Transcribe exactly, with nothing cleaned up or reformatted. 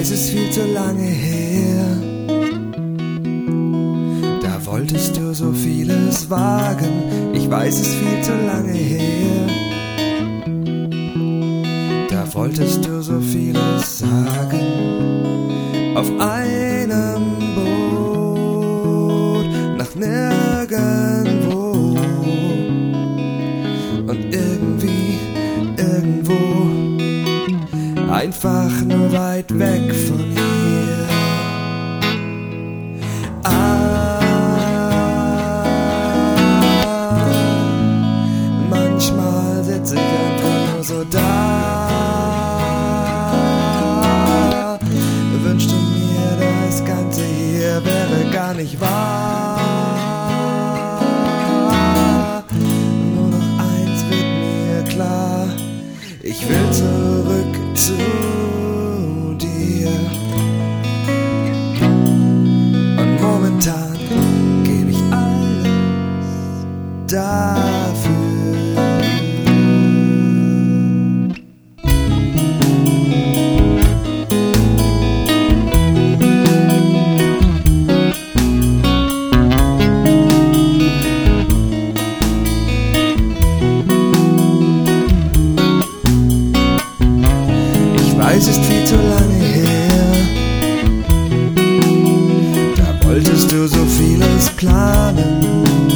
weiß, es ist viel zu lange her. Da wolltest du so vieles wagen. Ich weiß, es ist viel zu lange her. Da wolltest du so vieles sagen. Auf einem Boot nach nirgendwo. Und irgendwie, irgendwo, einfach nur weit weg von hier. Ah, manchmal sitze ich einfach nur so da, wünschte mir, das Ganze hier wäre gar nicht wahr. Nur noch eins wird mir klar: ich will zurück zu dir. Und momentan gebe ich alles dafür. Es ist viel zu lange her. Da wolltest du so vieles planen.